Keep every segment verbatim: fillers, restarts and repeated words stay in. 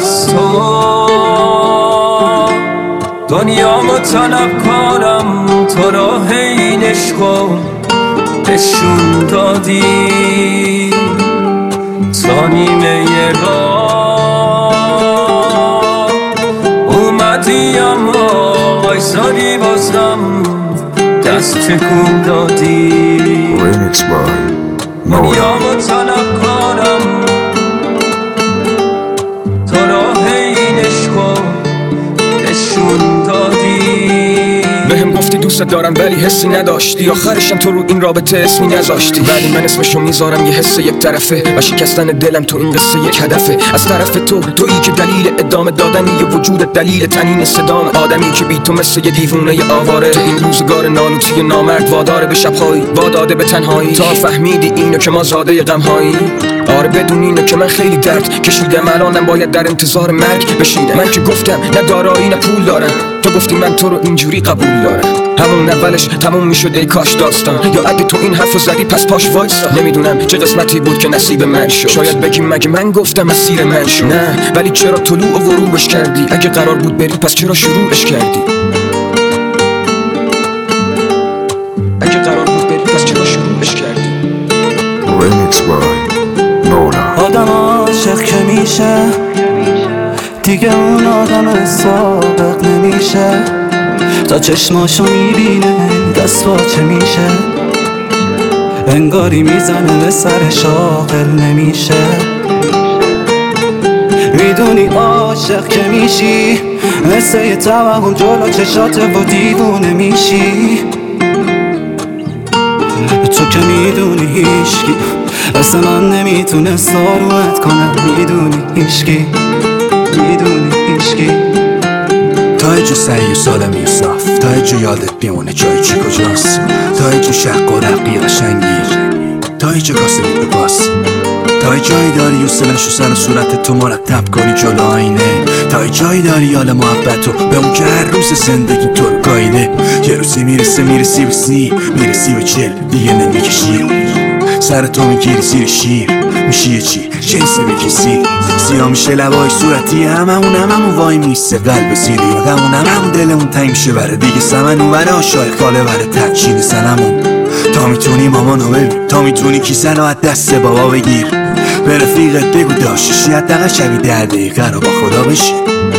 از تو دنیامو طلب کارم، تو راه این عشقو نشون دادی تا نیمه راه اومدی اما وایسادی بازم دست تکون دادی. Remix by دنیامو طلب کارم، تو راه این عشقو نشون دادی. بهم گفتی دوست دارم ولی حسی نداشتی، آخرشم تو رو این رابطه اسمی نذاشتی، ولی من اسمشو میذارم یه حس یک طرفه و شکستن دلم تو این قصه یک هدفه. از طرف تو تویی که دلیل ادامه دادنی یه وجود، دلیل تنین صدام آدمی که بی تو مثل یه دیوونه ی آواره تو این روزگار نالوتی نامرد واداره به شبهایی، واداده به تنهایی تا فهمیدی اینو که ما زاده غمهایی. آره بدون اینو که من خیلی درد کشیدم، الانم باید در انتظار مرگ بشینم. من که گفتم نه دارایی نه پول دارم، تو گفتی من تو رو اینجوری قبول دارم. همون اولش تموم میشد ای کاش داستان، یا اگه تو این حرفو زدی پس پاش وایسا. نمیدونم چه قسمتی بود که نصیب من شد، شاید بگیم مگه من گفتم مسیر من شد. نه ولی چرا طلوع و غروبش کردی؟ اگه قرار بود بری پس چرا شروعش کردی؟ اگه قرار بود بری پس چرا شروعش کردی؟ Remix by Nola. آدم عاشق که میشه دیگه اون آدم سابق نمیشه، تا چشماشو میبینه دست باچه میشه، انگاری میزنه به سر شاغل نمیشه. میدونی عاشق که میشی مثل یه توهم جلو چشاته و دیوونه میشی، تو که میدونی هیشکی مثل من نمیتونه ساروت کنه، میدونی هیشکی میدونی هیشکی. تا جو سعی و سالمی و صاف، تا جو یادت بیمونه جای چی کجاست، تا جو شق و رقی قشنگی، تا جو کاسه به باس، تا جایی داری و سلش و سر و صورت تو مرتب کنی جلو آینه، تا جایی داری حال محبتو به اون که هر روز زندگی تو رو گایده. یه روزی میرسه میرسی به سی میرسی به چل دیگه نمیکشی، سر تو میگیری زیر شیر میشی یه چی جنس بکسی، سیاه میشه لبای صورتی هممون هممون وای میسته قلب زیری آدمون هممون دلمون تنگ میشه بره دیگه سمن اون بره آشای خاله بره تنچین سنمون. تا میتونی مامانو ببین، تا میتونی کیسنو از دست بابا بگیر، به رفیقت بگو داشتشی حداقل شبی ده دقیقه رو با خدا بشی،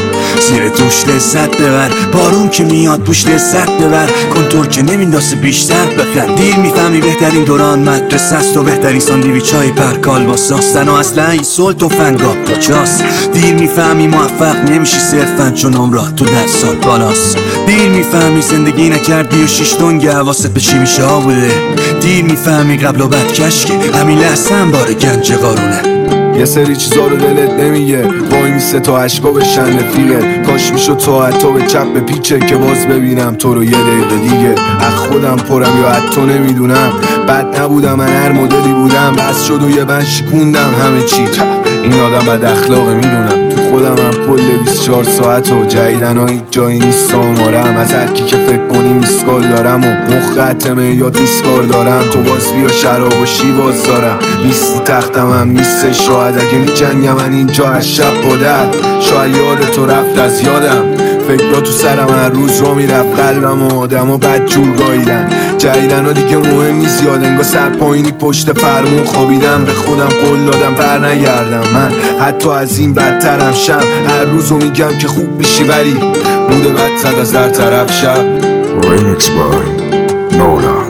زیر دوش لذت ببر، بارون که میاد بوش لذت ببر، کنتور که نمینداسه بیشتر بخند. دیر میفهمی بهترین دوران مدرسه است و بهترین ساندویچ های پرکال با ساستن و اصلا این سول تو فنگاب کجاست. دیر میفهمی موفق نمیشی صرفا چون عمرات تو ده سال بالاست، دیر میفهمی زندگی نکردی و شیش دنگ حواست به چی میشه ها بوده، دیر میفهمی قبل و بعد کشکه همین لحظه هم بار گنج قارونه. یه سری چیزا رو دلت نمیگه، وای میسته تا عشقا بشن رفیقت، کاش میشد تو حتی به چپ به پیچه که باز ببینم تو رو یه دقیقه دیگه. از خودم پرم یا حتی نمیدونم، بد نبودم من هر مدلی بودم، بس شد و یه بند شکوندم همه چی. این آدم بد اخلاقه میدونم، تو خودم هم کل بیست و چهار ساعت و جدیدن ها هیچ جایی نیست آمارم، از هر کی که فکر کنی میسکال دارم و مخ ختمه یا دیسکار دارم، تو باز بیا شراب و شیواز دارم، نیستی تختم هم نیستش، شاید اگه میجنگم من اینجا از شب بادر، شاید یاد تو رفت از یادم، فکرها تو سرم هر روز رو میرفت قلبم و آدم و بد جور گاییدن، جدیدن ها دیگه مهم نیست یاد انگاه سر پایینی پشت فرمون خوابیدم، به خودم قول دادم بر نگردم من حتی از این بدترم شم، هر روز رو میگم که خوب میشی ولی موده بد زد از در طرف شب. Remix by Nola.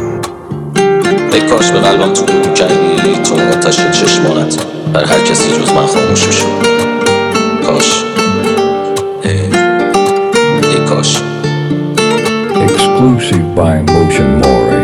ای کاش به قلبم تو رو کردی، تو آتش چشمانت بر هر کسی جز من خاموش میشد، کاش ای, ای کاش. Exclusive by Motion More.